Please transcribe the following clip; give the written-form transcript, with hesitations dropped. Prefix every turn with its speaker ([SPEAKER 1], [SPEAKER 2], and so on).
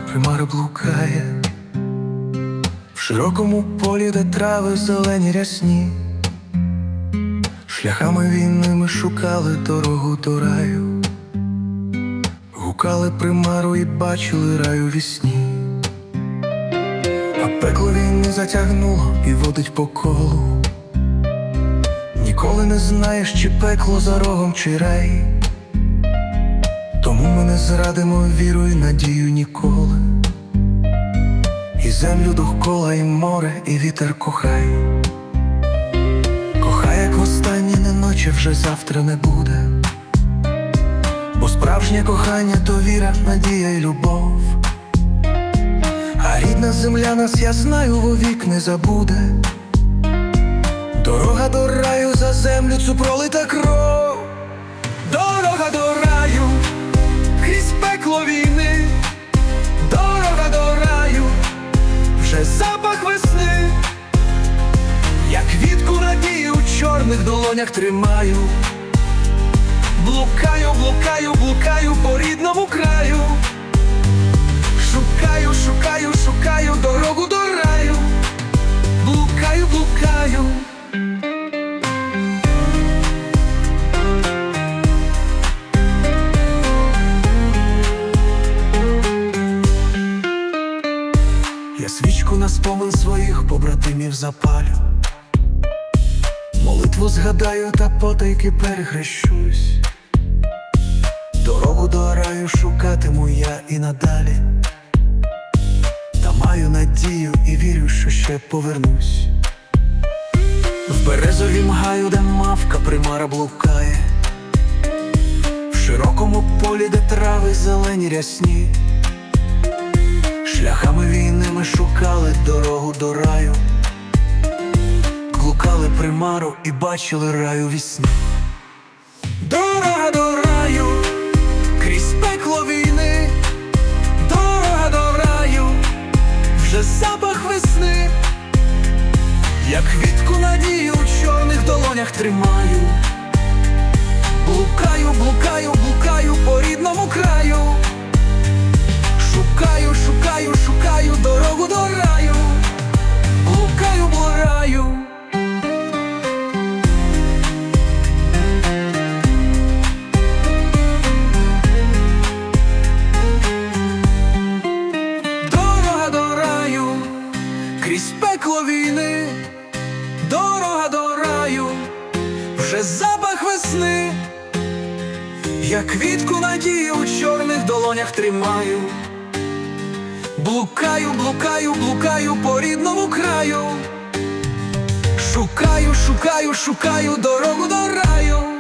[SPEAKER 1] примара блукає в широкому полі, де трави зелені рясні. Шляхами війни ми шукали дорогу до раю, гукали примару і бачили рай у вісні. А пекло війни затягнуло і водить по колу. Ніколи не знаєш, чи пекло за рогом, чи рай. Тому ми не зрадимо віру і надію ніколи. І землю довкола, і море, і вітер кохай. Кохай, як востаннє, не ночі, вже завтра не буде. Бо справжнє кохання то віра, надія і любов. А рідна земля нас, я знаю, вовік не забуде. Дорога до раю, за землю цю пролита кров. Дорога до раю крізь пекло війни. Дорога до раю, вже запах весни. Я квітку надії у чорних долонях тримаю. Блукаю, блукаю, блукаю по рідному краю. Шукаю, шукаю, шукаю дорогу до раю. Блукаю, блукаю. Я свічку на спомин своїх побратимів запалю. Молитву згадаю та потайки перехрещусь. Дорогу до раю шукатиму я і надалі. Та маю надію і вірю, що ще повернусь. В березовім гаю, де мавка примара блукає, в широкому полі, де трави зелені рясні. Шляхами війни ми шукали дорогу до раю, блукали примару і бачили рай у вісні. Дорога до раю крізь пекло війни. Дорога до раю, вже запах весни. Я квітку надії у чорних долонях тримаю. Блукаю, блукаю, блукаю по рідному краю. Шукаю, шукаю, шукаю дорогу до раю. Блукаю, блукаю. Дорога до раю крізь пекло війни. Дорога до раю, вже запах весни. Я квітку надії у чорних долонях тримаю. Блукаю, блукаю, блукаю по рідному краю. Шукаю, шукаю, шукаю дорогу до раю.